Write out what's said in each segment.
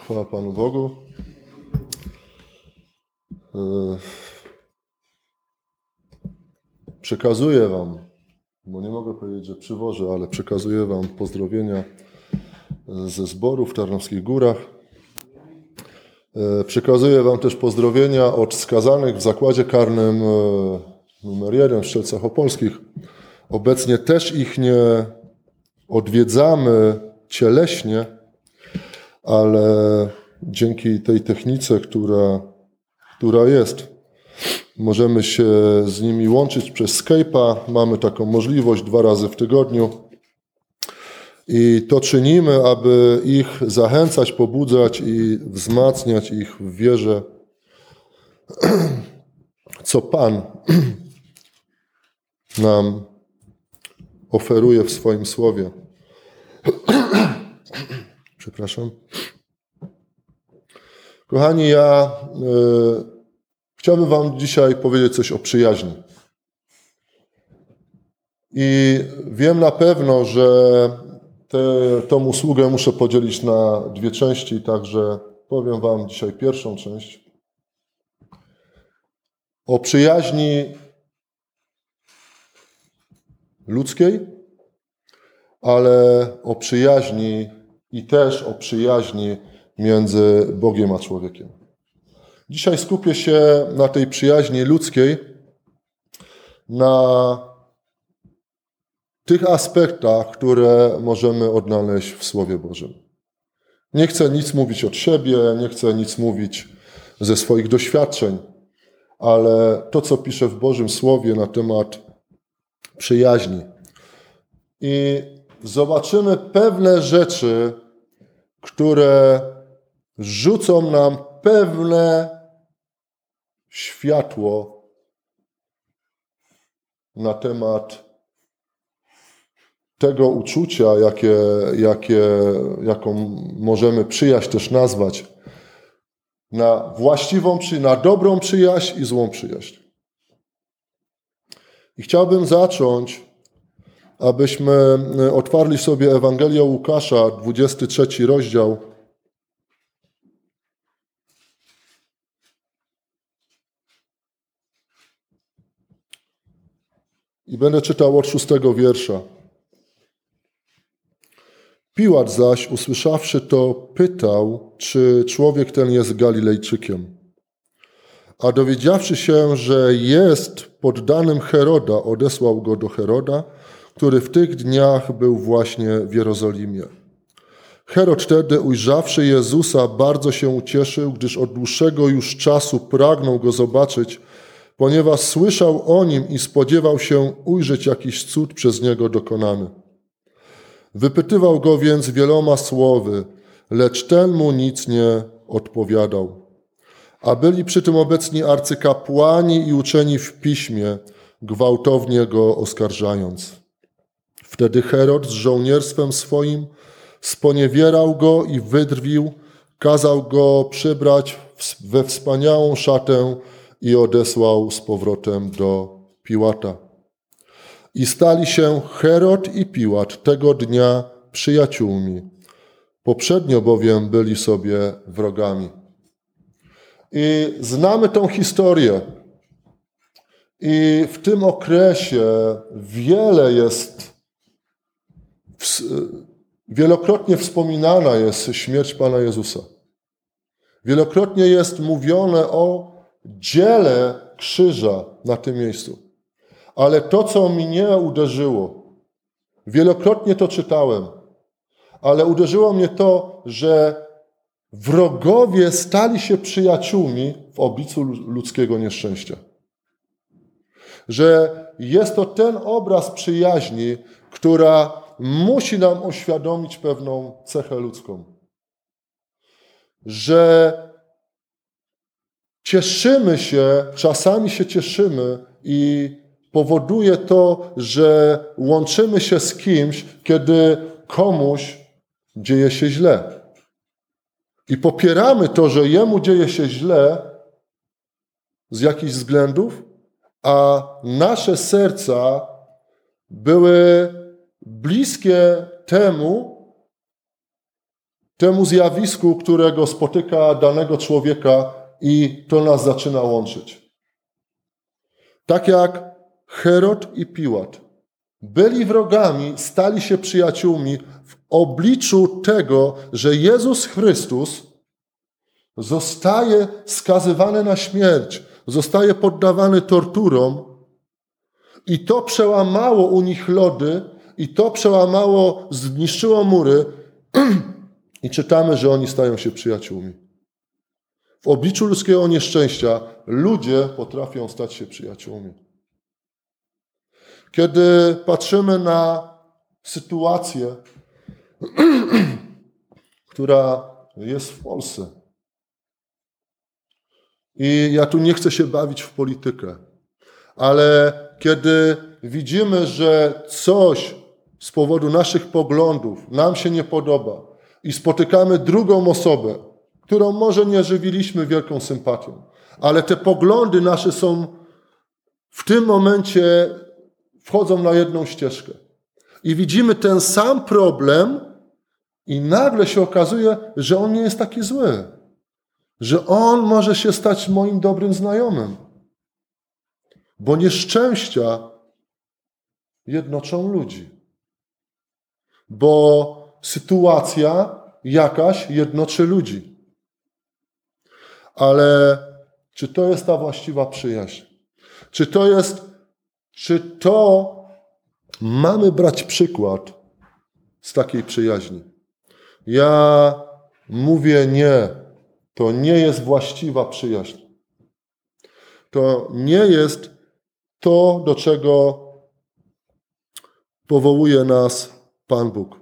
Chwała Panu Bogu. Przekazuję Wam, bo nie mogę powiedzieć, że przywożę, ale przekazuję Wam pozdrowienia ze zboru w Tarnowskich Górach. Przekazuję Wam też pozdrowienia od skazanych w zakładzie karnym numer 1 w Strzelcach Opolskich. Obecnie też ich nie odwiedzamy cieleśnie, ale dzięki tej technice, która jest, możemy się z nimi łączyć przez Skype'a. Mamy taką możliwość 2 razy w tygodniu. I to czynimy, aby ich zachęcać, pobudzać i wzmacniać ich w wierze, co Pan nam oferuje w swoim słowie. Przepraszam. Kochani, ja chciałbym Wam dzisiaj powiedzieć coś o przyjaźni. I wiem na pewno, że tą usługę muszę podzielić na 2 części, także powiem Wam dzisiaj pierwszą część. O przyjaźni ludzkiej, ale o przyjaźni i też o przyjaźni między Bogiem a człowiekiem. Dzisiaj skupię się na tej przyjaźni ludzkiej, na tych aspektach, które możemy odnaleźć w Słowie Bożym. Nie chcę nic mówić od siebie, nie chcę nic mówić ze swoich doświadczeń, ale to, co piszę w Bożym Słowie na temat przyjaźni. I zobaczymy pewne rzeczy, które rzucą nam pewne światło na temat tego uczucia, jaką możemy przyjaźń też nazwać, na właściwą przyjaźń, na dobrą przyjaźń i złą przyjaźń. I chciałbym zacząć, abyśmy otwarli sobie Ewangelię Łukasza, 23 rozdział. I będę czytał od 6 wiersza. Piłat zaś, usłyszawszy to, pytał, czy człowiek ten jest Galilejczykiem. A dowiedziawszy się, że jest poddanym Heroda, odesłał go do Heroda, który w tych dniach był właśnie w Jerozolimie. Herod wtedy, ujrzawszy Jezusa, bardzo się ucieszył, gdyż od dłuższego już czasu pragnął go zobaczyć, ponieważ słyszał o nim i spodziewał się ujrzeć jakiś cud przez niego dokonany. Wypytywał go więc wieloma słowy, lecz ten mu nic nie odpowiadał. A byli przy tym obecni arcykapłani i uczeni w piśmie, gwałtownie go oskarżając. Wtedy Herod z żołnierstwem swoim sponiewierał go i wydrwił, kazał go przybrać we wspaniałą szatę i odesłał z powrotem do Piłata. I stali się Herod i Piłat tego dnia przyjaciółmi. Poprzednio bowiem byli sobie wrogami. I znamy tą historię. I w tym okresie wielokrotnie wspominana jest śmierć Pana Jezusa. Wielokrotnie jest mówione o dziele krzyża na tym miejscu. Ale to, co mnie uderzyło, wielokrotnie to czytałem, ale uderzyło mnie to, że wrogowie stali się przyjaciółmi w obliczu ludzkiego nieszczęścia. Że jest to ten obraz przyjaźni, która musi nam uświadomić pewną cechę ludzką. Że cieszymy się, czasami się cieszymy i powoduje to, że łączymy się z kimś, kiedy komuś dzieje się źle. I popieramy to, że jemu dzieje się źle z jakichś względów, a nasze serca były bliskie temu zjawisku, którego spotyka danego człowieka i to nas zaczyna łączyć. Tak jak Herod i Piłat byli wrogami, stali się przyjaciółmi w obliczu tego, że Jezus Chrystus zostaje skazywany na śmierć, zostaje poddawany torturom i to przełamało u nich lody i to przełamało, zniszczyło mury i czytamy, że oni stają się przyjaciółmi. W obliczu ludzkiego nieszczęścia ludzie potrafią stać się przyjaciółmi. Kiedy patrzymy na sytuację, która jest w Polsce, i ja tu nie chcę się bawić w politykę, ale kiedy widzimy, że coś z powodu naszych poglądów nam się nie podoba i spotykamy drugą osobę, którą może nie żywiliśmy wielką sympatią, ale te poglądy nasze są w tym momencie wchodzą na jedną ścieżkę. I widzimy ten sam problem i nagle się okazuje, że on nie jest taki zły. Że on może się stać moim dobrym znajomym. Bo nieszczęścia jednoczą ludzi. Bo sytuacja jakaś jednoczy ludzi. Ale czy to jest ta właściwa przyjaźń? Czy to mamy brać przykład z takiej przyjaźni? Ja mówię nie. To nie jest właściwa przyjaźń. To nie jest to, do czego powołuje nas Pan Bóg.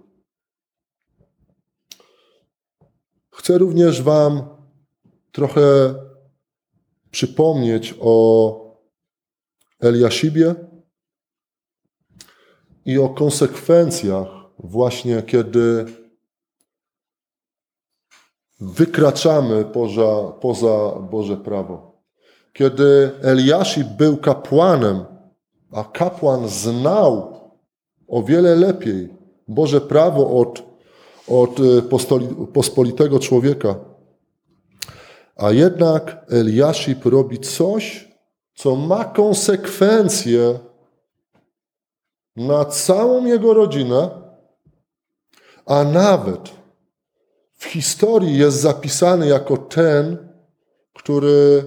Chcę również wam trochę przypomnieć o Eliaszibie i o konsekwencjach właśnie, kiedy wykraczamy poza Boże prawo. Kiedy Eliaszib był kapłanem, a kapłan znał o wiele lepiej Boże prawo od pospolitego człowieka, a jednak Eliaszib robi coś, co ma konsekwencje na całą jego rodzinę, a nawet w historii jest zapisany jako ten, który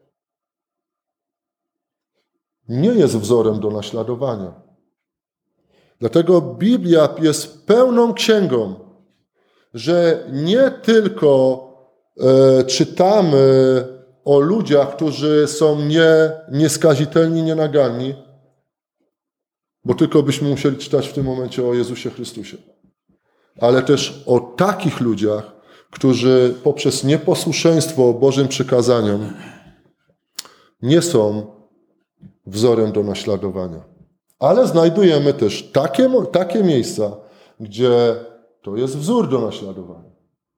nie jest wzorem do naśladowania. Dlatego Biblia jest pełną księgą, że nie tylko czytamy o ludziach, którzy są nieskazitelni, nienaganni, bo tylko byśmy musieli czytać w tym momencie o Jezusie Chrystusie, ale też o takich ludziach, którzy poprzez nieposłuszeństwo Bożym przykazaniom nie są wzorem do naśladowania. Ale znajdujemy też takie miejsca, gdzie to jest wzór do naśladowania.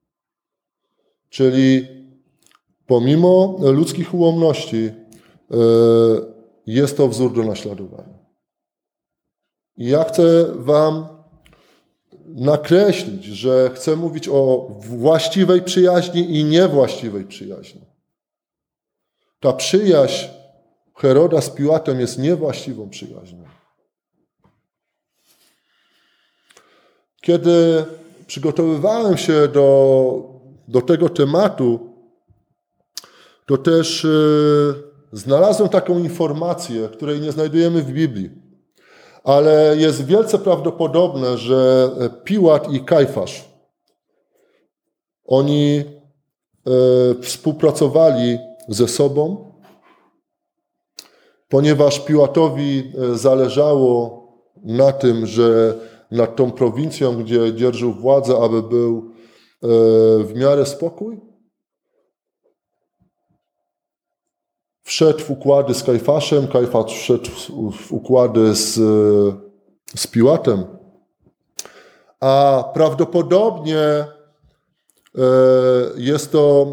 Czyli pomimo ludzkich ułomności jest to wzór do naśladowania. I ja chcę wam nakreślić, że chcę mówić o właściwej przyjaźni i niewłaściwej przyjaźni. Ta przyjaźń Heroda z Piłatem jest niewłaściwą przyjaźnią. Kiedy przygotowywałem się do tego tematu, to też znalazłem taką informację, której nie znajdujemy w Biblii. Ale jest wielce prawdopodobne, że Piłat i Kajfasz, oni współpracowali ze sobą, ponieważ Piłatowi zależało na tym, że nad tą prowincją, gdzie dzierżył władzę, aby był w miarę spokój. Wszedł w układy z Kajfaszem, Kajfasz wszedł w układy z Piłatem. A prawdopodobnie jest to...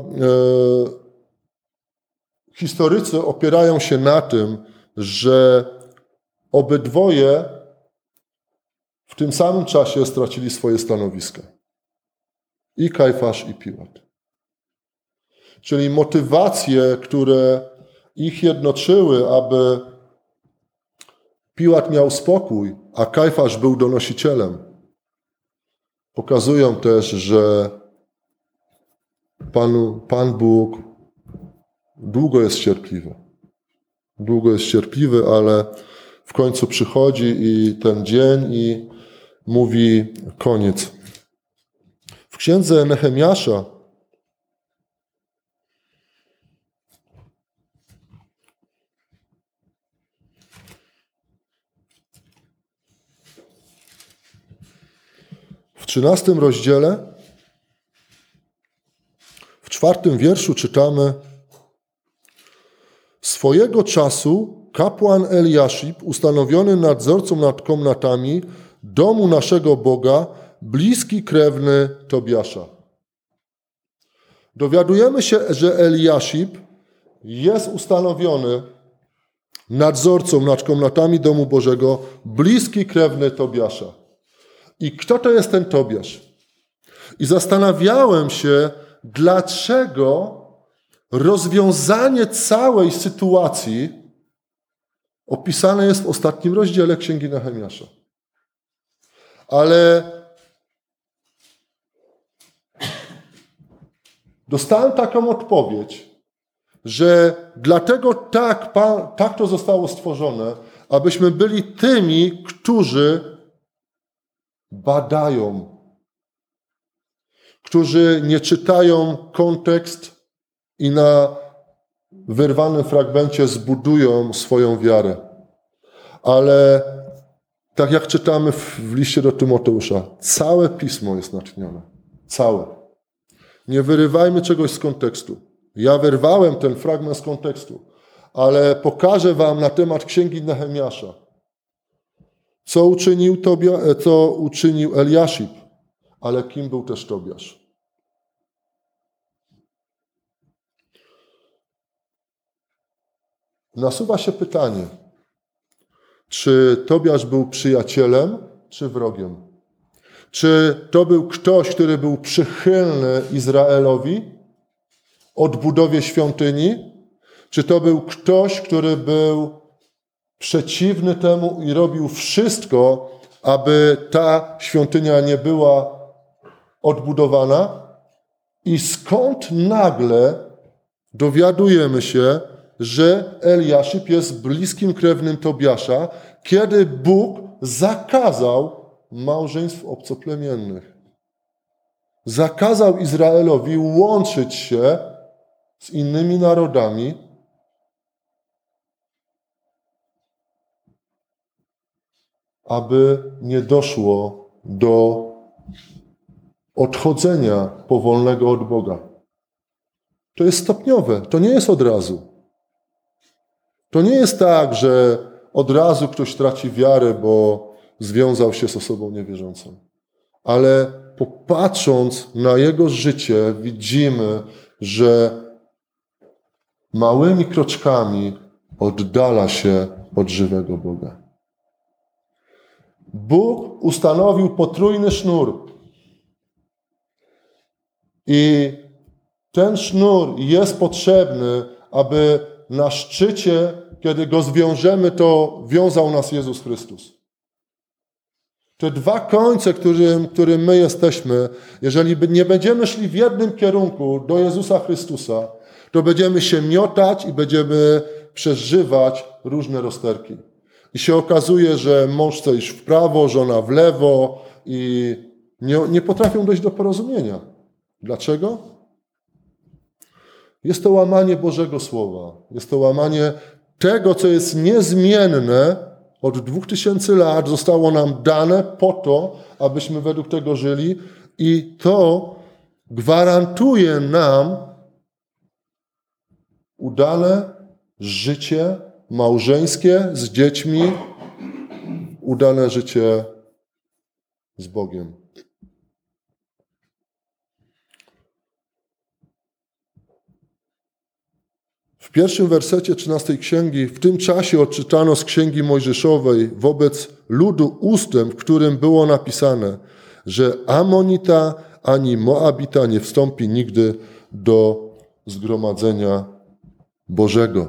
Historycy opierają się na tym, że obydwoje w tym samym czasie stracili swoje stanowiska. I Kajfasz, i Piłat. Czyli motywacje, które ich jednoczyły, aby Piłat miał spokój, a Kajfasz był donosicielem, pokazują też, że Pan Bóg długo jest cierpliwy. Długo jest cierpliwy, ale w końcu przychodzi i ten dzień i mówi koniec. W księdze Nehemiasza w 13 rozdziale, w 4 wierszu czytamy: swojego czasu kapłan Eliaszib, ustanowiony nadzorcą nad komnatami domu naszego Boga, bliski krewny Tobiasza. Dowiadujemy się, że Eliaszib jest ustanowiony nadzorcą nad komnatami domu Bożego, bliski krewny Tobiasza. I kto to jest ten Tobiasz? I zastanawiałem się, dlaczego rozwiązanie całej sytuacji opisane jest w ostatnim rozdziale Księgi Nehemiasza. Ale dostałem taką odpowiedź, że dlatego tak to zostało stworzone, abyśmy byli tymi, którzy badają, którzy nie czytają kontekst i na wyrwanym fragmencie zbudują swoją wiarę. Ale tak jak czytamy w liście do Tymoteusza, całe Pismo jest natchnione. Całe. Nie wyrywajmy czegoś z kontekstu. Ja wyrwałem ten fragment z kontekstu, ale pokażę wam na temat Księgi Nehemiasza, co uczynił Eliaszib, ale kim był też Tobiasz. Nasuwa się pytanie, czy Tobiasz był przyjacielem, czy wrogiem? Czy to był ktoś, który był przychylny Izraelowi, odbudowie świątyni? Czy to był ktoś, który był przeciwny temu i robił wszystko, aby ta świątynia nie była odbudowana? I skąd nagle dowiadujemy się, że Eliaszib jest bliskim krewnym Tobiasza, kiedy Bóg zakazał małżeństw obcoplemiennych. Zakazał Izraelowi łączyć się z innymi narodami, aby nie doszło do odchodzenia powolnego od Boga. To jest stopniowe, to nie jest od razu. To nie jest tak, że od razu ktoś traci wiarę, bo związał się z osobą niewierzącą. Ale popatrząc na jego życie, widzimy, że małymi kroczkami oddala się od żywego Boga. Bóg ustanowił potrójny sznur. I ten sznur jest potrzebny, aby na szczycie, kiedy go zwiążemy, to wiązał nas Jezus Chrystus. Te dwa końce, którym my jesteśmy, jeżeli nie będziemy szli w jednym kierunku do Jezusa Chrystusa, to będziemy się miotać i będziemy przeżywać różne rozterki. I się okazuje, że mąż chce iść w prawo, żona w lewo i nie potrafią dojść do porozumienia. Dlaczego? Jest to łamanie Bożego Słowa. Jest to łamanie tego, co jest niezmienne od 2000 lat. Zostało nam dane po to, abyśmy według tego żyli i to gwarantuje nam udane życie małżeńskie z dziećmi, udane życie z Bogiem. W pierwszym wersecie 13 księgi: w tym czasie odczytano z księgi Mojżeszowej wobec ludu ustęp, w którym było napisane, że Amonita, ani Moabita nie wstąpi nigdy do zgromadzenia Bożego.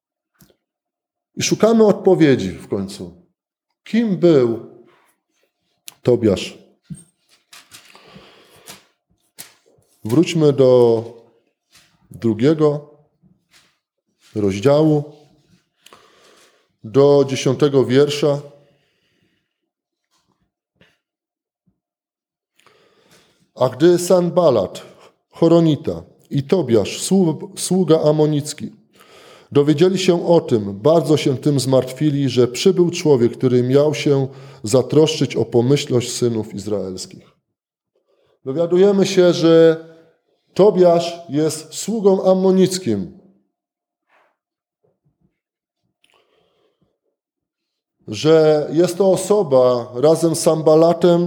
I szukamy odpowiedzi w końcu. Kim był Tobiasz? Wróćmy do 2 rozdziału, do 10 wiersza. A gdy Sanbalat, Horonita i Tobiasz, sługa amonicki, dowiedzieli się o tym, bardzo się tym zmartwili, że przybył człowiek, który miał się zatroszczyć o pomyślność synów izraelskich. Dowiadujemy się, że Tobiasz jest sługą ammonickim. Że jest to osoba razem z Sanbalatem,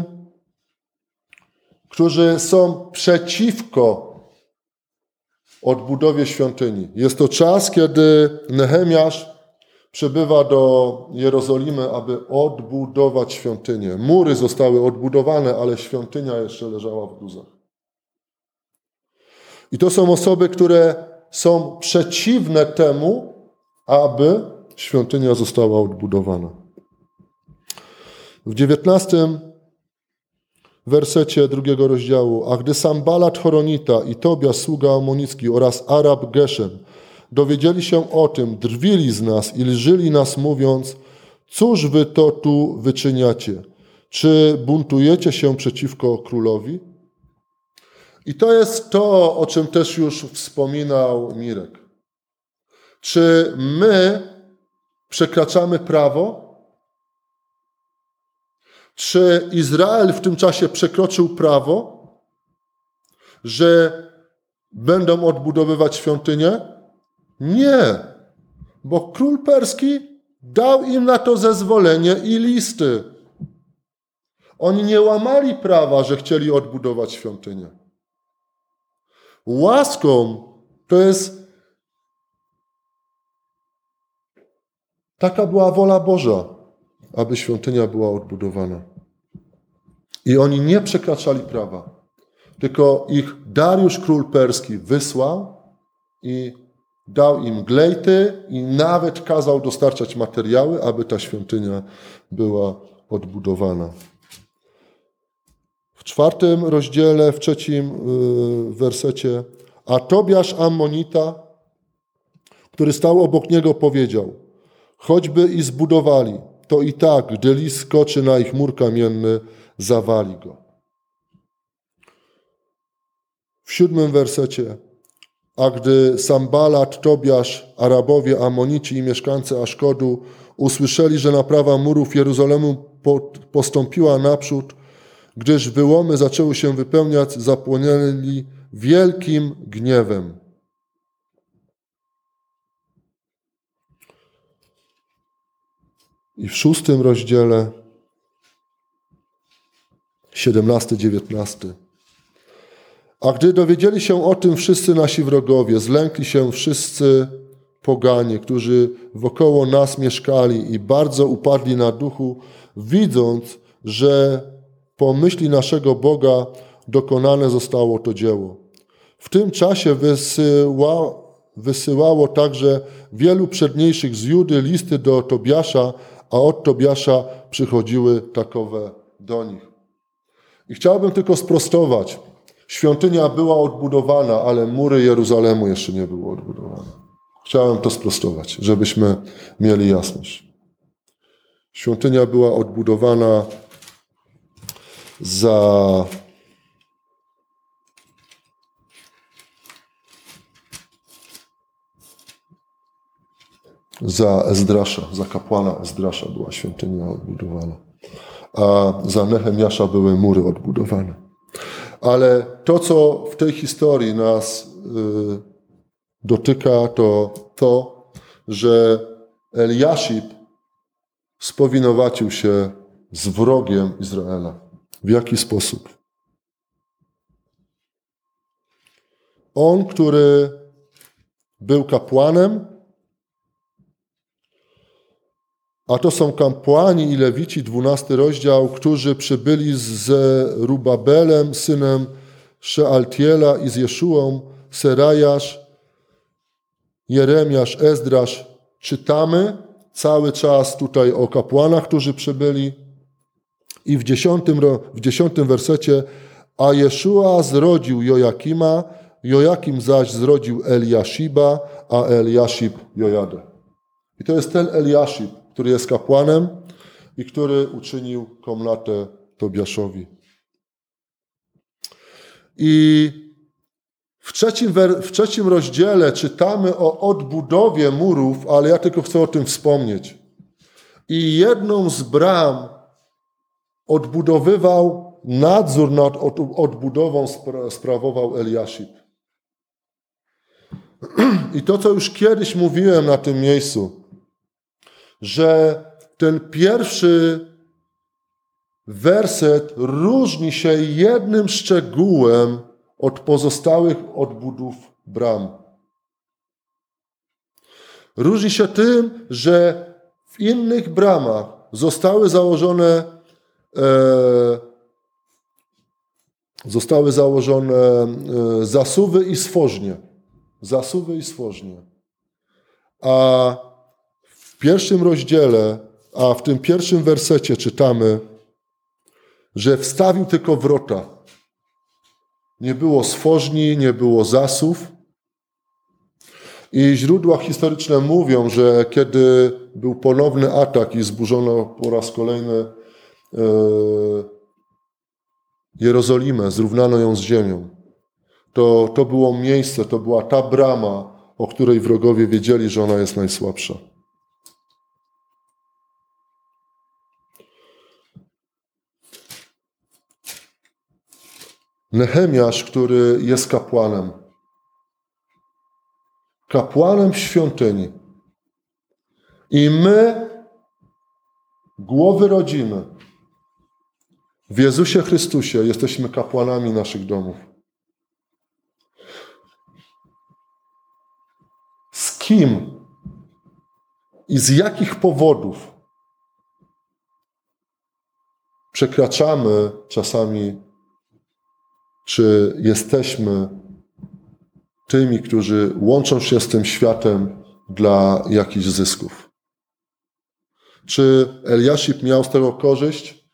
którzy są przeciwko odbudowie świątyni. Jest to czas, kiedy Nehemiasz przybywa do Jerozolimy, aby odbudować świątynię. Mury zostały odbudowane, ale świątynia jeszcze leżała w gruzach. I to są osoby, które są przeciwne temu, aby świątynia została odbudowana. W 19 wersecie 2 rozdziału. A gdy Sanbalat Horonita i Tobiasz, sługa amonicki oraz Arab Geszem dowiedzieli się o tym, drwili z nas i lżyli nas, mówiąc: cóż wy to tu wyczyniacie? Czy buntujecie się przeciwko królowi? I to jest to, o czym też już wspominał Mirek. Czy my przekraczamy prawo? Czy Izrael w tym czasie przekroczył prawo, że będą odbudowywać świątynię? Nie, bo król perski dał im na to zezwolenie i listy. Oni nie łamali prawa, że chcieli odbudować świątynię. Łaską to jest taka była wola Boża, aby świątynia była odbudowana. I oni nie przekraczali prawa, tylko ich Dariusz król perski wysłał i dał im glejty i nawet kazał dostarczać materiały, aby ta świątynia była odbudowana. W 4 rozdziale, w 3 wersecie: a Tobiasz Ammonita, który stał obok niego, powiedział: choćby i zbudowali, to i tak, gdy lis skoczy na ich mur kamienny, zawali go. W 7 wersecie: a gdy Sanbalat, Tobiasz, Arabowie, Amonici i mieszkańcy Aszkodu usłyszeli, że naprawa murów Jeruzalemu postąpiła naprzód, gdyż wyłomy zaczęły się wypełniać, zapłonęli wielkim gniewem. I w 6 rozdziale, 17-19. A gdy dowiedzieli się o tym wszyscy nasi wrogowie, zlękli się wszyscy poganie, którzy wokoło nas mieszkali i bardzo upadli na duchu, widząc, że po myśli naszego Boga dokonane zostało to dzieło. W tym czasie wysyłało także wielu przedniejszych z Judy listy do Tobiasza, a od Tobiasza przychodziły takowe do nich. I chciałbym tylko sprostować. Świątynia była odbudowana, ale mury Jeruzalemu jeszcze nie były odbudowane. Chciałem to sprostować, żebyśmy mieli jasność. Świątynia była odbudowana za Ezdrasza, za kapłana Ezdrasza była świątynia odbudowana, a za Nehemiasza były mury odbudowane. Ale to, co w tej historii nas dotyka, to, że Eliaszib spowinowacił się z wrogiem Izraela. W jaki sposób? On, który był kapłanem, a to są kapłani i lewici, 12 rozdział, którzy przybyli z Zerubabelem, synem Szealtiela i z Jeszuą, Serajasz, Jeremiasz, Ezdrasz. Czytamy cały czas tutaj o kapłanach, którzy przybyli. I w 10 wersecie: a Jeszua zrodził Jojakima, Jojakim zaś zrodził Eliashiba, a Eliashib Jojadę. I to jest ten Eliashib, który jest kapłanem i który uczynił komnatę Tobiaszowi. I w trzecim rozdziale czytamy o odbudowie murów, ale ja tylko chcę o tym wspomnieć. I jedną z bram odbudowywał, nadzór nad odbudową sprawował Eliashib. I to, co już kiedyś mówiłem na tym miejscu, że ten pierwszy werset różni się jednym szczegółem od pozostałych odbudów bram. Różni się tym, że w innych bramach zostały założone zasuwy i stworznie. Zasuwy i stworznie. A w pierwszym rozdziale, a w tym pierwszym wersecie czytamy, że wstawił tylko wrota. Nie było stworzni, nie było zasów. I źródła historyczne mówią, że kiedy był ponowny atak i zburzono po raz kolejny Jerozolimę, zrównano ją z ziemią, to było miejsce, to była ta brama, o której wrogowie wiedzieli, że ona jest najsłabsza. Nehemiasz, który jest kapłanem w świątyni. I my, głowy rodziny, w Jezusie Chrystusie jesteśmy kapłanami naszych domów. Z kim i z jakich powodów przekraczamy czasami, czy jesteśmy tymi, którzy łączą się z tym światem dla jakichś zysków? Czy Eliashib miał z tego korzyść?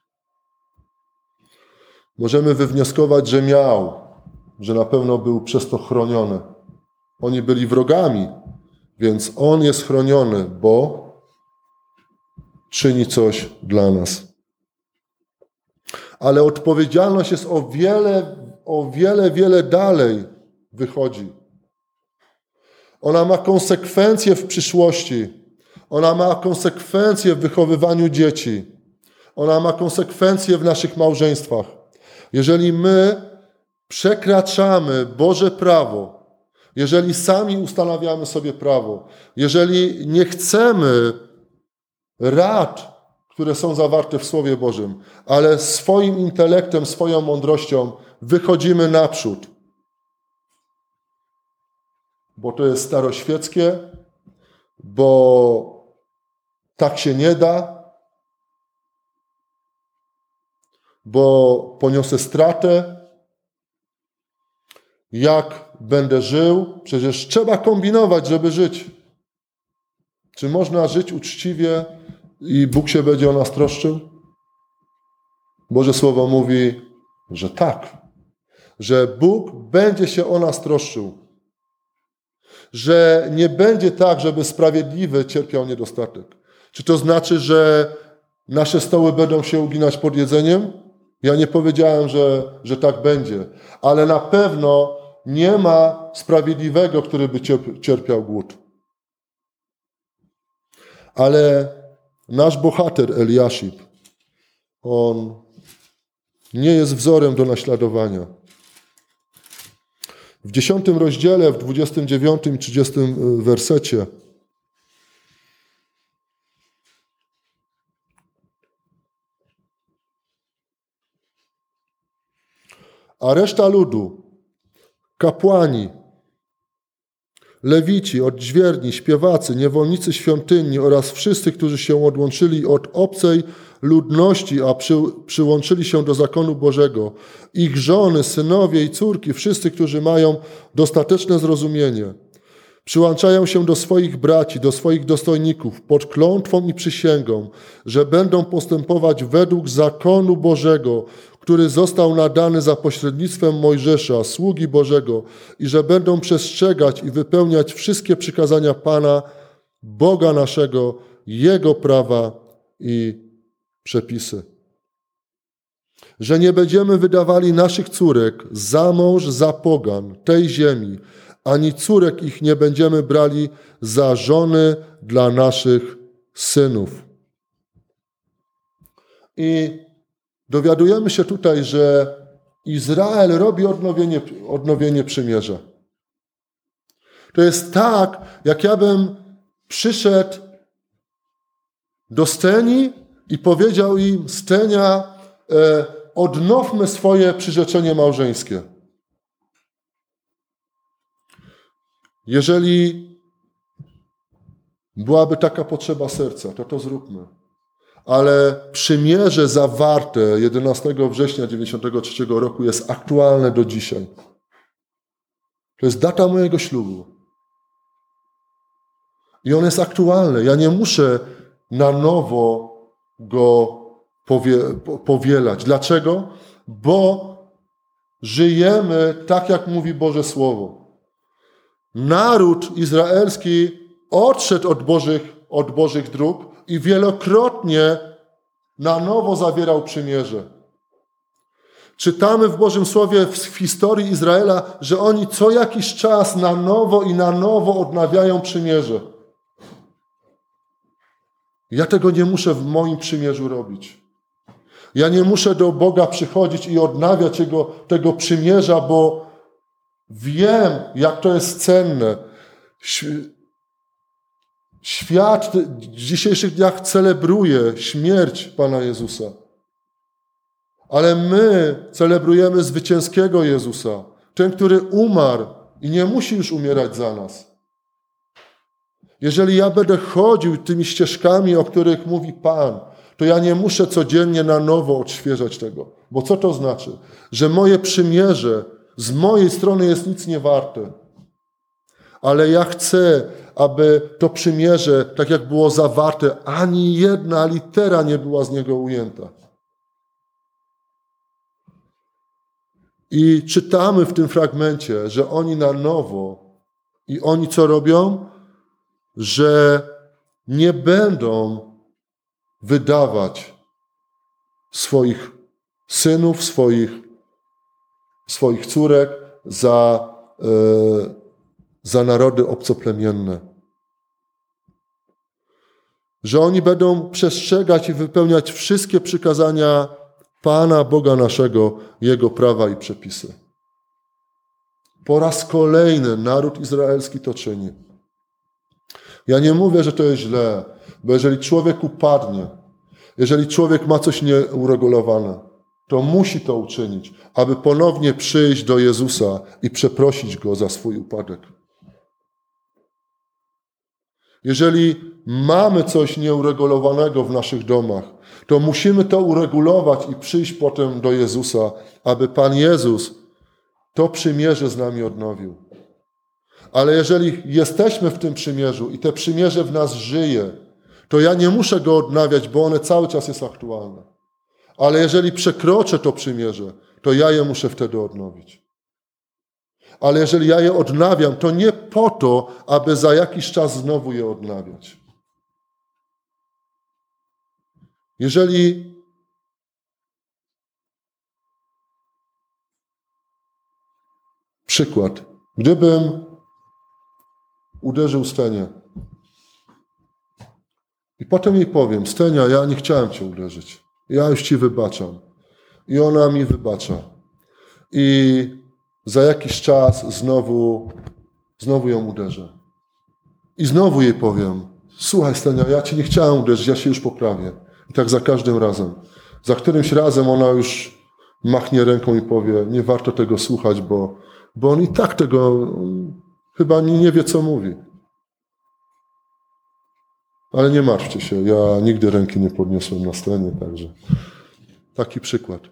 Możemy wywnioskować, że miał, że na pewno był przez to chroniony. Oni byli wrogami, więc on jest chroniony, bo czyni coś dla nas. Ale odpowiedzialność jest o wiele dalej wychodzi. Ona ma konsekwencje w przyszłości. Ona ma konsekwencje w wychowywaniu dzieci. Ona ma konsekwencje w naszych małżeństwach. Jeżeli my przekraczamy Boże prawo, jeżeli sami ustanawiamy sobie prawo, jeżeli nie chcemy rad, które są zawarte w Słowie Bożym, ale swoim intelektem, swoją mądrością wychodzimy naprzód, bo to jest staroświeckie, bo tak się nie da, bo poniosę stratę. Jak będę żył? Przecież trzeba kombinować, żeby żyć. Czy można żyć uczciwie i Bóg się będzie o nas troszczył? Boże Słowo mówi, że tak. Że Bóg będzie się o nas troszczył. Że nie będzie tak, żeby sprawiedliwy cierpiał niedostatek. Czy to znaczy, że nasze stoły będą się uginać pod jedzeniem? Ja nie powiedziałem, że tak będzie. Ale na pewno nie ma sprawiedliwego, który by cierpiał głód. Ale nasz bohater Eliashib, on nie jest wzorem do naśladowania. W 10 rozdziale, w 29 i 30 wersecie a reszta ludu, kapłani, lewici, odźwierni, śpiewacy, niewolnicy świątyni oraz wszyscy, którzy się odłączyli od obcej ludności, a przyłączyli się do zakonu Bożego, ich żony, synowie i córki, wszyscy, którzy mają dostateczne zrozumienie, przyłączają się do swoich braci, do swoich dostojników pod klątwą i przysięgą, że będą postępować według zakonu Bożego, który został nadany za pośrednictwem Mojżesza, sługi Bożego, i że będą przestrzegać i wypełniać wszystkie przykazania Pana, Boga naszego, Jego prawa i przepisy. Że nie będziemy wydawali naszych córek za mąż za pogan tej ziemi, ani córek ich nie będziemy brali za żony dla naszych synów. I dowiadujemy się tutaj, że Izrael robi odnowienie przymierza. To jest tak, jak ja bym przyszedł do Steni i powiedział im: Stenia, odnowmy swoje przyrzeczenie małżeńskie. Jeżeli byłaby taka potrzeba serca, to zróbmy. Ale przymierze zawarte 11 września 1993 roku jest aktualne do dzisiaj. To jest data mojego ślubu. I on jest aktualny. Ja nie muszę na nowo go powielać. Dlaczego? Bo żyjemy tak, jak mówi Boże Słowo. Naród izraelski odszedł od Bożych dróg i wielokrotnie na nowo zawierał przymierze. Czytamy w Bożym Słowie w historii Izraela, że oni co jakiś czas na nowo i na nowo odnawiają przymierze. Ja tego nie muszę w moim przymierzu robić. Ja nie muszę do Boga przychodzić i odnawiać tego przymierza, bo wiem, jak to jest cenne. Świat w dzisiejszych dniach celebruje śmierć Pana Jezusa. Ale my celebrujemy zwycięskiego Jezusa. Ten, który umarł i nie musi już umierać za nas. Jeżeli ja będę chodził tymi ścieżkami, o których mówi Pan, to ja nie muszę codziennie na nowo odświeżać tego. Bo co to znaczy? Że moje przymierze z mojej strony jest nic nie warte. Ale ja chcę, aby to przymierze, tak jak było zawarte, ani jedna litera nie była z niego ujęta. I czytamy w tym fragmencie, że oni na nowo i oni co robią? Że nie będą wydawać swoich synów, swoich córek za narody obcoplemienne. Że oni będą przestrzegać i wypełniać wszystkie przykazania Pana Boga naszego, Jego prawa i przepisy. Po raz kolejny naród izraelski to czyni. Ja nie mówię, że to jest źle, bo jeżeli człowiek upadnie, jeżeli człowiek ma coś nieuregulowane, to musi to uczynić, aby ponownie przyjść do Jezusa i przeprosić Go za swój upadek. Jeżeli mamy coś nieuregulowanego w naszych domach, to musimy to uregulować i przyjść potem do Jezusa, aby Pan Jezus to przymierze z nami odnowił. Ale jeżeli jesteśmy w tym przymierzu i te przymierze w nas żyje, to ja nie muszę go odnawiać, bo one cały czas jest aktualne. Ale jeżeli przekroczę to przymierze, to ja je muszę wtedy odnowić. Ale jeżeli ja je odnawiam, to nie po to, aby za jakiś czas znowu je odnawiać. Jeżeli przykład, gdybym uderzył Stenię i potem jej powiem: Stenia, ja nie chciałem cię uderzyć, ja już ci wybaczam. I ona mi wybacza. I za jakiś czas znowu ją uderzę. I znowu jej powiem: słuchaj Stenia, ja cię nie chciałem uderzyć, ja się już poprawię. I tak za każdym razem. Za którymś razem ona już machnie ręką i powie: nie warto tego słuchać, bo on i tak tego chyba nie wie, co mówi. Ale nie martwcie się, ja nigdy ręki nie podniosłem na scenie, także taki przykład.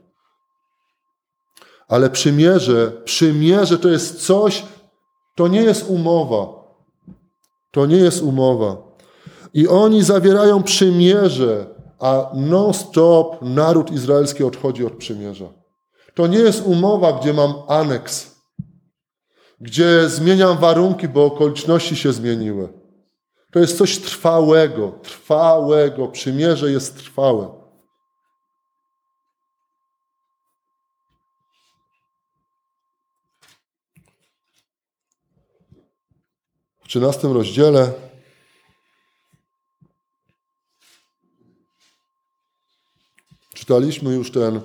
Ale przymierze to jest coś, to nie jest umowa. To nie jest umowa. I oni zawierają przymierze, a non-stop naród izraelski odchodzi od przymierza. To nie jest umowa, gdzie mam aneks, gdzie zmieniam warunki, bo okoliczności się zmieniły. To jest coś trwałego. Przymierze jest trwałe. W 13 rozdziale czytaliśmy już ten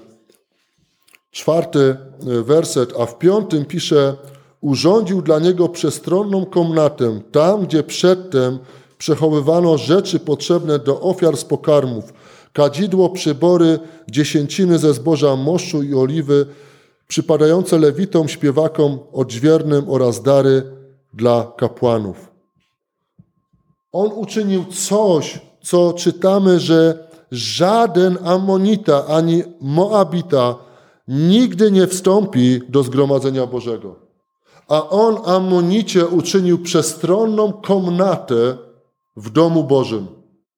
4 werset, a w 5 pisze: urządził dla niego przestronną komnatę, tam gdzie przedtem przechowywano rzeczy potrzebne do ofiar z pokarmów, kadzidło, przybory, dziesięciny ze zboża moszczu i oliwy, przypadające lewitom, śpiewakom, odźwiernym oraz dary dla kapłanów. On uczynił coś, co czytamy, że żaden Amonita ani Moabita nigdy nie wstąpi do zgromadzenia Bożego. A on Amonicie uczynił przestronną komnatę w domu Bożym.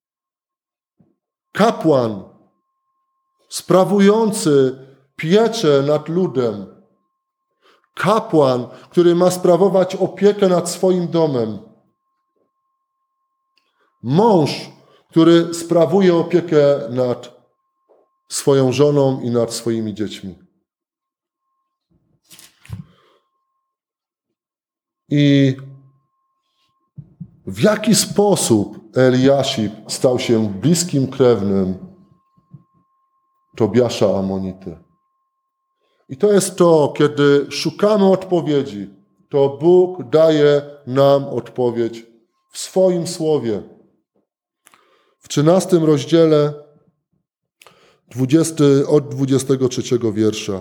Kapłan sprawujący pieczę nad ludem. Kapłan, który ma sprawować opiekę nad swoim domem. Mąż, który sprawuje opiekę nad swoją żoną i nad swoimi dziećmi. I w jaki sposób Eliaszib stał się bliskim krewnym Tobiasza Amonity? I to jest to, kiedy szukamy odpowiedzi, to Bóg daje nam odpowiedź w swoim słowie. W 13 rozdziale od 23 wiersza.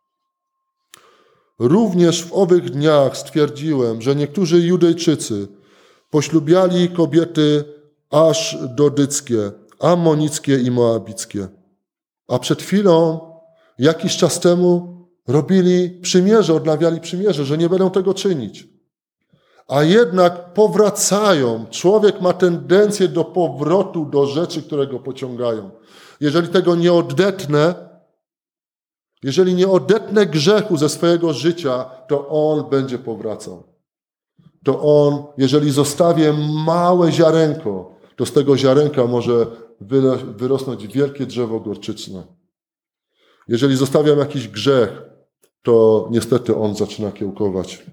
Również w owych dniach stwierdziłem, że niektórzy Judejczycy poślubiali kobiety aszdodyckie, amonickie i moabickie. A przed chwilą, jakiś czas temu, robili przymierze, odnawiali przymierze, że nie będą tego czynić. A jednak powracają. Człowiek ma tendencję do powrotu do rzeczy, które go pociągają. Jeżeli tego nie odetnę, jeżeli nie odetnę grzechu ze swojego życia, to on będzie powracał. To on, jeżeli zostawię małe ziarenko, to z tego ziarenka może wyrosnąć wielkie drzewo gorczyczne. Jeżeli zostawiam jakiś grzech, to niestety on zaczyna kiełkować.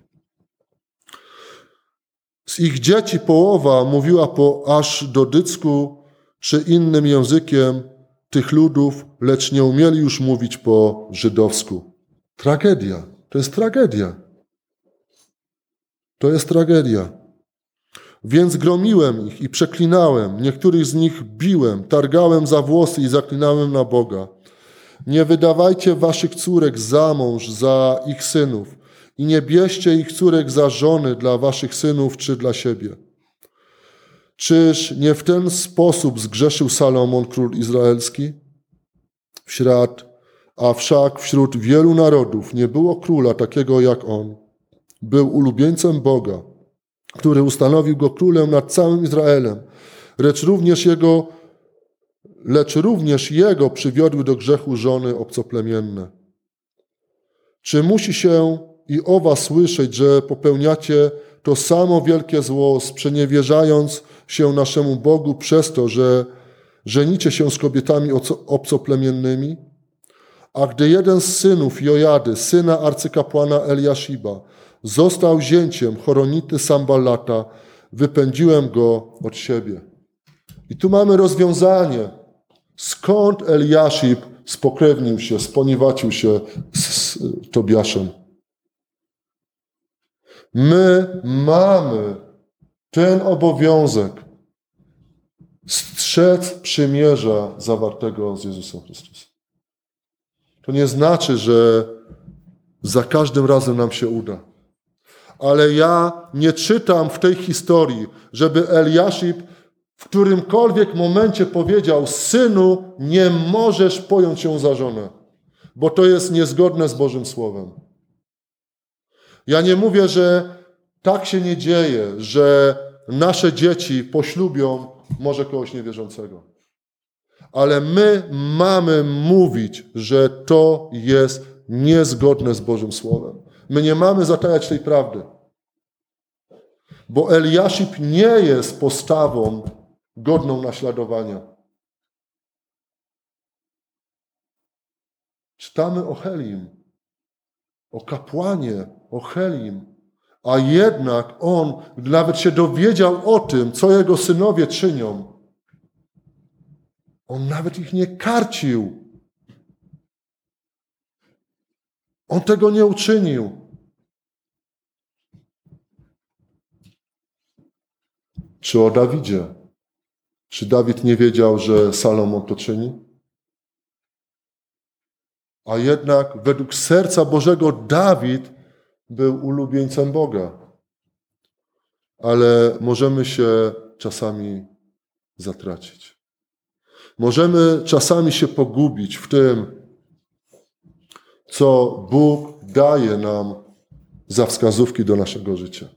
Z ich dzieci połowa mówiła po aszdodycku czy innym językiem tych ludów, lecz nie umieli już mówić po żydowsku. Tragedia. To jest tragedia. To jest tragedia. Więc gromiłem ich i przeklinałem. Niektórych z nich biłem, targałem za włosy i zaklinałem na Boga. Nie wydawajcie waszych córek za mąż za ich synów i nie bierzcie ich córek za żony dla waszych synów czy dla siebie. Czyż nie w ten sposób zgrzeszył Salomon, król izraelski? A wszak wśród wielu narodów nie było króla takiego jak on. Był ulubieńcem Boga, który ustanowił go królem nad całym Izraelem, lecz również jego przywiodły do grzechu żony obcoplemienne. Czy musi się i o was słyszeć, że popełniacie to samo wielkie zło, sprzeniewierzając się naszemu Bogu przez to, że żenicie się z kobietami obcoplemiennymi? A gdy jeden z synów Jojady, syna arcykapłana Eliashiba, został zięciem Choronity Samballata, wypędziłem go od siebie. I tu mamy rozwiązanie. Skąd Eliaszib spokrewnił się, sponiwacił się z Tobiaszem? My mamy ten obowiązek strzec przymierza zawartego z Jezusem Chrystusem. To nie znaczy, że za każdym razem nam się uda. Ale ja nie czytam w tej historii, żeby Eliaszib w którymkolwiek momencie powiedział: synu, nie możesz pojąć ją za żonę, bo to jest niezgodne z Bożym Słowem. Ja nie mówię, że tak się nie dzieje, że nasze dzieci poślubią może kogoś niewierzącego. Ale my mamy mówić, że to jest niezgodne z Bożym Słowem. My nie mamy zatajać tej prawdy. Bo Eliaszib nie jest postawą godną naśladowania. Czytamy o Helim, o kapłanie, o Helim, a jednak on nawet się dowiedział o tym, co jego synowie czynią. On nawet ich nie karcił. On tego nie uczynił. Czy o Dawidzie? Czy Dawid nie wiedział, że Salomon to czyni? A jednak według serca Bożego Dawid był ulubieńcem Boga. Ale możemy się czasami zatracić. Możemy czasami się pogubić w tym, co Bóg daje nam za wskazówki do naszego życia.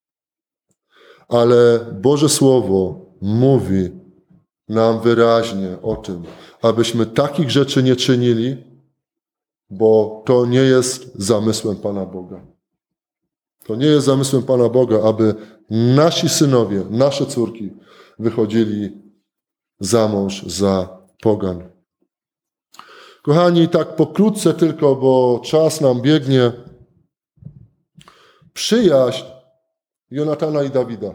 Ale Boże Słowo mówi nam wyraźnie o tym, abyśmy takich rzeczy nie czynili, bo to nie jest zamysłem Pana Boga. To nie jest zamysłem Pana Boga, aby nasi synowie, nasze córki wychodzili za mąż za pogan. Kochani, tak pokrótce tylko, bo czas nam biegnie. Przyjaźń Jonatana i Dawida,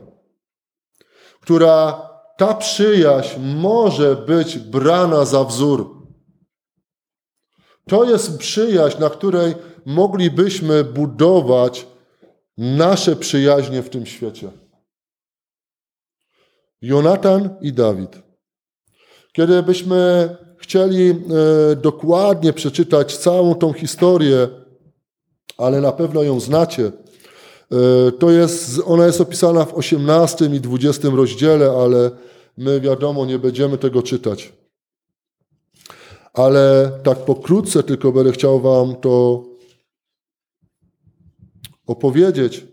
ta przyjaźń może być brana za wzór. To jest przyjaźń, na której moglibyśmy budować nasze przyjaźnie w tym świecie. Jonatan i Dawid. Kiedy byśmy chcieli dokładnie przeczytać całą tą historię, ale na pewno ją znacie, ona jest opisana w 18 i 20 rozdziale, ale my wiadomo nie będziemy tego czytać. Ale tak pokrótce tylko będę chciał wam to opowiedzieć,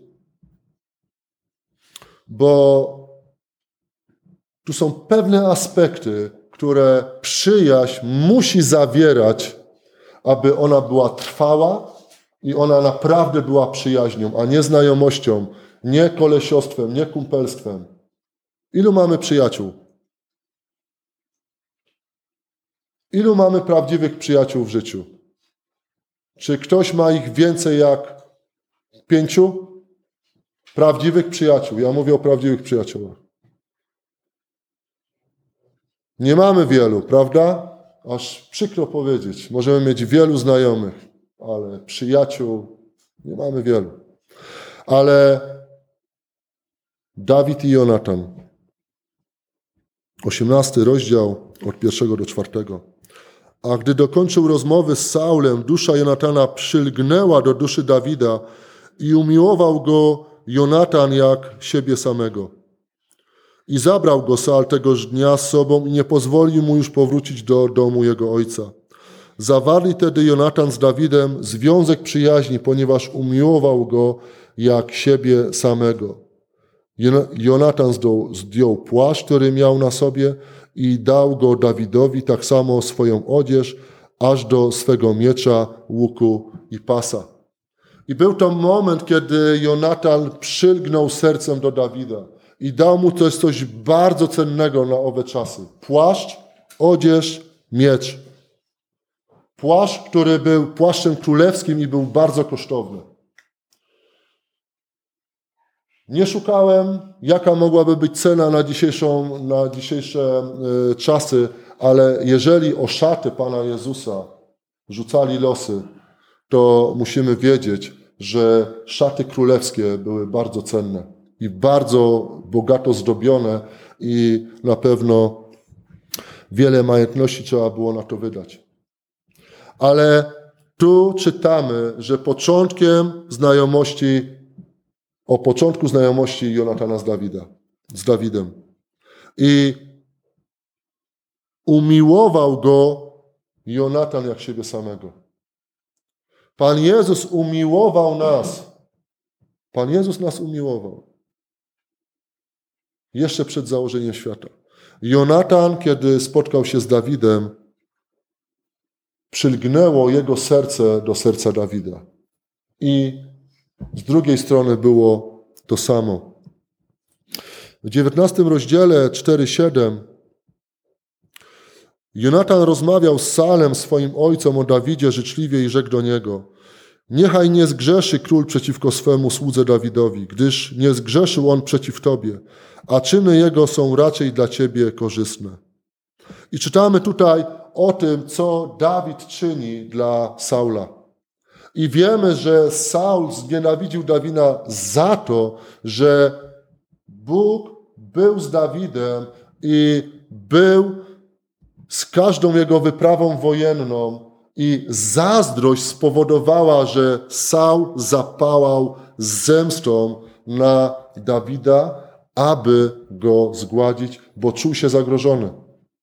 bo tu są pewne aspekty, które przyjaźń musi zawierać, aby ona była trwała i ona naprawdę była przyjaźnią, a nie znajomością, nie kolesiostwem, nie kumpelstwem. Ilu mamy przyjaciół? Ilu mamy prawdziwych przyjaciół w życiu? Czy ktoś ma ich więcej jak 5? Prawdziwych przyjaciół. Ja mówię o prawdziwych przyjaciołach. Nie mamy wielu, prawda? Aż przykro powiedzieć. Możemy mieć wielu znajomych, ale przyjaciół nie mamy wielu. Ale Dawid i Jonatan. 18 rozdział od 1 do 4. A gdy dokończył rozmowy z Saulem, dusza Jonatana przylgnęła do duszy Dawida i umiłował go Jonatan jak siebie samego. I zabrał go Saul tegoż dnia z sobą i nie pozwolił mu już powrócić do domu jego ojca. Zawarli tedy Jonatan z Dawidem związek przyjaźni, ponieważ umiłował go jak siebie samego. Jonatan zdjął płaszcz, który miał na sobie i dał go Dawidowi, tak samo swoją odzież, aż do swego miecza, łuku i pasa. I był to moment, kiedy Jonatan przylgnął sercem do Dawida i dał mu coś bardzo cennego na owe czasy. Płaszcz, odzież, miecz. Płaszcz, który był płaszczem królewskim i był bardzo kosztowny. Nie szukałem, jaka mogłaby być cena na dzisiejsze czasy, ale jeżeli o szaty Pana Jezusa rzucali losy, to musimy wiedzieć, że szaty królewskie były bardzo cenne i bardzo bogato zdobione i na pewno wiele majątności trzeba było na to wydać. Ale tu czytamy, że o początku znajomości Jonatana z Dawidem. I umiłował go Jonatan jak siebie samego. Pan Jezus umiłował nas. Pan Jezus nas umiłował. Jeszcze przed założeniem świata. Jonatan, kiedy spotkał się z Dawidem, przylgnęło jego serce do serca Dawida. I z drugiej strony było to samo. W 19 rozdziale 4:7 Jonatan rozmawiał z Saulem, swoim ojcem, o Dawidzie życzliwie i rzekł do niego: niechaj nie zgrzeszy król przeciwko swemu słudze Dawidowi, gdyż nie zgrzeszył on przeciw tobie, a czyny jego są raczej dla ciebie korzystne. I czytamy tutaj o tym, co Dawid czyni dla Saula. I wiemy, że Saul znienawidził Dawida za to, że Bóg był z Dawidem i był z każdą jego wyprawą wojenną i zazdrość spowodowała, że Saul zapałał zemstą na Dawida, aby go zgładzić, bo czuł się zagrożony.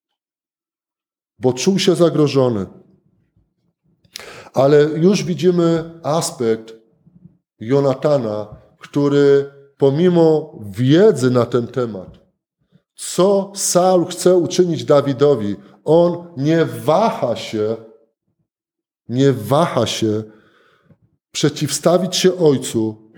Ale już widzimy aspekt Jonatana, który pomimo wiedzy na ten temat, co Saul chce uczynić Dawidowi, on nie waha się przeciwstawić się ojcu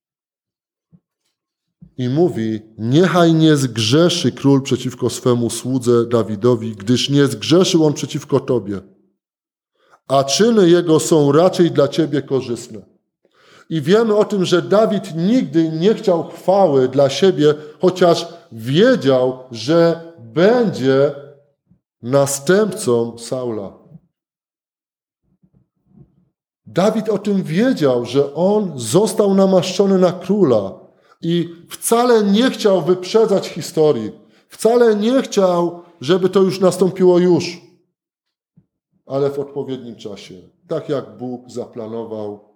i mówi: niechaj nie zgrzeszy król przeciwko swemu słudze Dawidowi, gdyż nie zgrzeszył on przeciwko tobie, a czyny jego są raczej dla ciebie korzystne. I wiemy o tym, że Dawid nigdy nie chciał chwały dla siebie, chociaż wiedział, że będzie następcą Saula. Dawid o tym wiedział, że on został namaszczony na króla i wcale nie chciał wyprzedzać historii. Wcale nie chciał, żeby to już nastąpiło już, ale w odpowiednim czasie. Tak jak Bóg zaplanował.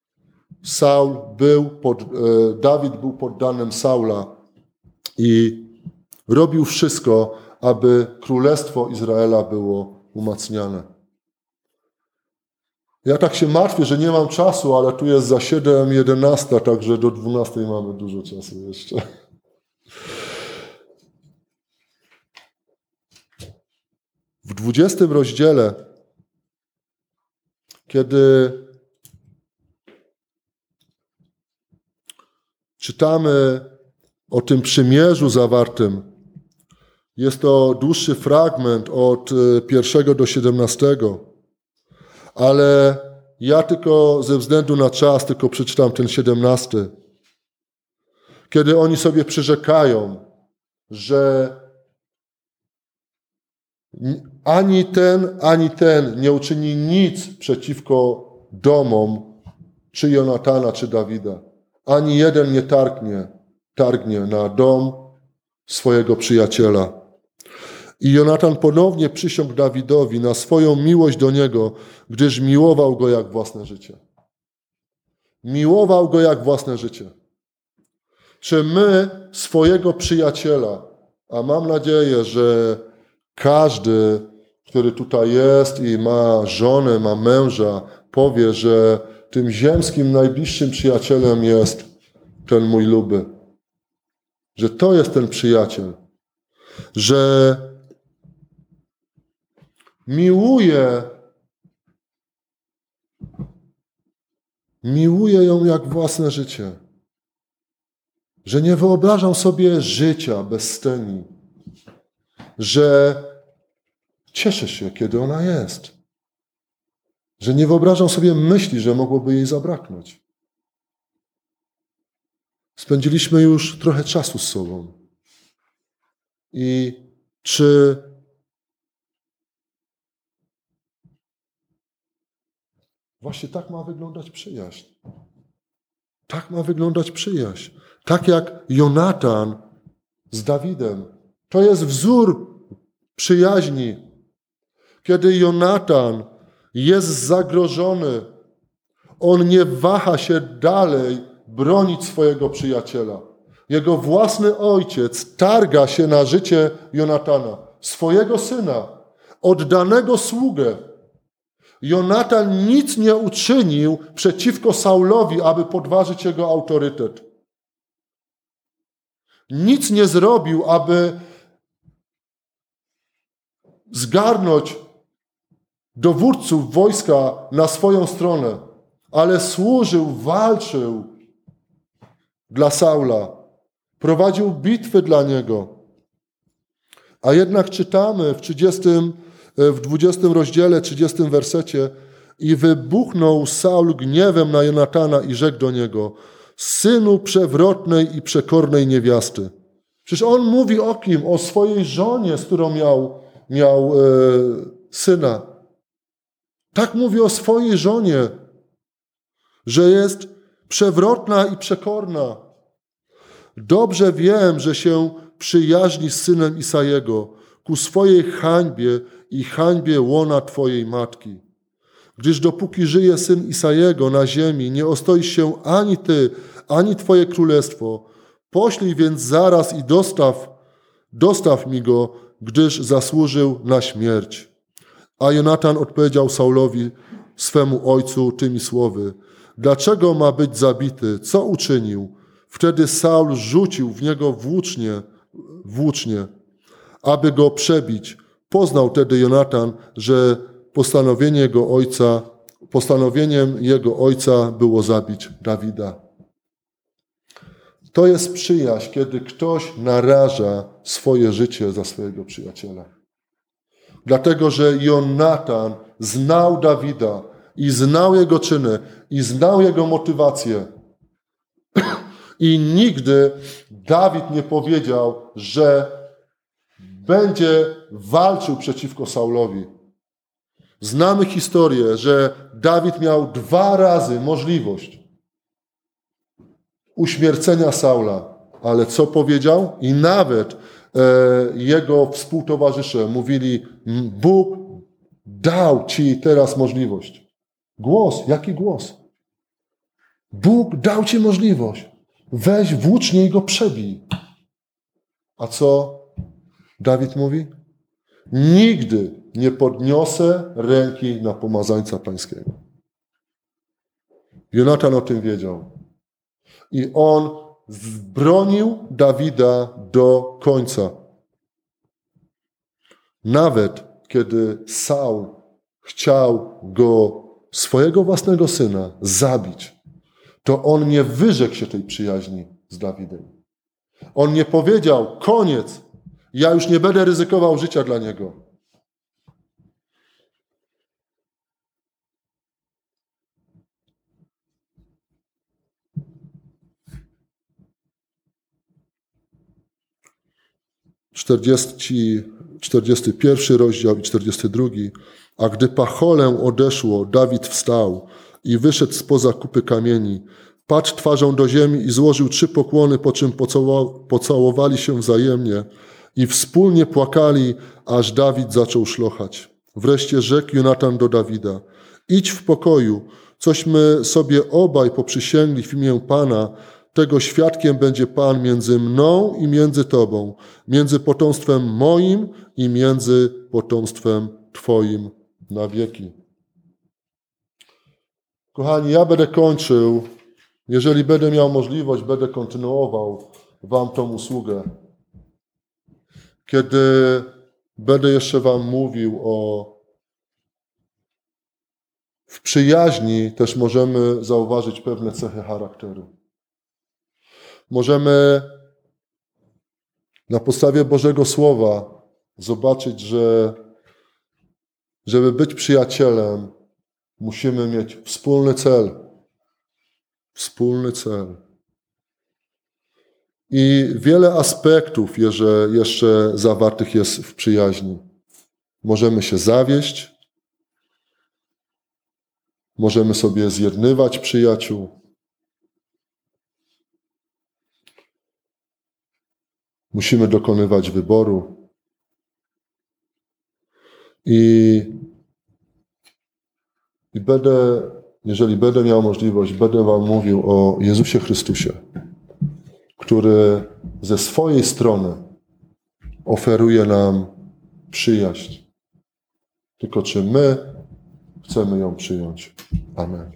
Dawid był poddanym Saula i robił wszystko, aby królestwo Izraela było umacniane. Ja tak się martwię, że nie mam czasu, ale tu jest za 7:11, także do 12 mamy dużo czasu jeszcze. W 20 rozdziale, kiedy czytamy o tym przymierzu zawartym, jest to dłuższy fragment od 1 do 17, ale ja tylko ze względu na czas tylko przeczytam ten 17. Kiedy oni sobie przyrzekają, że ani ten nie uczyni nic przeciwko domom czy Jonatana, czy Dawida. Ani jeden nie targnie na dom swojego przyjaciela. I Jonatan ponownie przysiągł Dawidowi na swoją miłość do niego, gdyż miłował go jak własne życie. Miłował go jak własne życie. Czy my swojego przyjaciela, a mam nadzieję, że każdy, który tutaj jest i ma żonę, ma męża, powie, że tym ziemskim najbliższym przyjacielem jest ten mój luby. Że to jest ten przyjaciel. Że miłuję ją jak własne życie. Że nie wyobrażam sobie życia bez Steni. Że cieszę się, kiedy ona jest. Że nie wyobrażam sobie myśli, że mogłoby jej zabraknąć. Spędziliśmy już trochę czasu z sobą. I czy właśnie tak ma wyglądać przyjaźń? Tak ma wyglądać przyjaźń. Tak jak Jonatan z Dawidem. To jest wzór przyjaźni. Kiedy Jonatan jest zagrożony, on nie waha się dalej bronić swojego przyjaciela. jego własny ojciec targa się na życie Jonatana, swojego syna, oddanego sługę. Jonatan nic nie uczynił przeciwko Saulowi, aby podważyć jego autorytet. Nic nie zrobił, aby zgarnąć dowódców wojska na swoją stronę, ale służył, walczył dla Saula, prowadził bitwy dla niego. A jednak czytamy w 20 rozdziale, 30 wersecie: i wybuchnął Saul gniewem na Jonatana i rzekł do niego: synu przewrotnej i przekornej niewiasty. Przecież on mówi o kim? O swojej żonie, z którą miał syna. Tak mówi o swojej żonie, że jest przewrotna i przekorna. Dobrze wiem, że się przyjaźni z synem Isajego ku swojej hańbie i hańbie łona twojej matki. Gdyż dopóki żyje syn Isajego na ziemi, nie ostoisz się ani ty, ani twoje królestwo. Poślij więc zaraz i dostaw mi go, gdyż zasłużył na śmierć. A Jonatan odpowiedział Saulowi, swemu ojcu, tymi słowy: dlaczego ma być zabity? Co uczynił? Wtedy Saul rzucił w niego włócznie, aby go przebić. Poznał tedy Jonatan, że postanowieniem jego ojca było zabić Dawida. To jest przyjaźń, kiedy ktoś naraża swoje życie za swojego przyjaciela. Dlatego, że Jonatan znał Dawida i znał jego czyny i znał jego motywację. I nigdy Dawid nie powiedział, że będzie walczył przeciwko Saulowi. Znamy historię, że Dawid miał 2 razy możliwość uśmiercenia Saula. Ale co powiedział? I nawet jego współtowarzysze mówili: Bóg dał ci teraz możliwość. Głos, jaki głos? Bóg dał ci możliwość. Weź włócznie i go przebij. A co Dawid mówi? Nigdy nie podniosę ręki na pomazańca pańskiego. Jonatan o tym wiedział. I on bronił Dawida do końca. Nawet kiedy Saul chciał go, swojego własnego syna, zabić, to on nie wyrzekł się tej przyjaźni z Dawidem. On nie powiedział: koniec, ja już nie będę ryzykował życia dla niego. Czterdziesty 41 rozdział i 42. A gdy pacholę odeszło, Dawid wstał i wyszedł spoza kupy kamieni. Padł twarzą do ziemi i złożył 3 pokłony, po czym pocałowali się wzajemnie i wspólnie płakali, aż Dawid zaczął szlochać. Wreszcie rzekł Jonatan do Dawida: idź w pokoju, cośmy sobie obaj poprzysięgli w imię Pana, tego świadkiem będzie Pan między mną i między Tobą, między potomstwem moim i między potomstwem Twoim na wieki. Kochani, ja będę kończył. Jeżeli będę miał możliwość, będę kontynuował wam tą usługę. Kiedy będę jeszcze wam mówił w przyjaźni też możemy zauważyć pewne cechy charakteru. Możemy na podstawie Bożego Słowa zobaczyć, że żeby być przyjacielem, musimy mieć wspólny cel. Wspólny cel. I wiele aspektów jeszcze zawartych jest w przyjaźni. Możemy się zawieść, możemy sobie zjednywać przyjaciół. Musimy dokonywać wyboru. Jeżeli będę miał możliwość, będę wam mówił o Jezusie Chrystusie, który ze swojej strony oferuje nam przyjaźń. Tylko czy my chcemy ją przyjąć? Amen.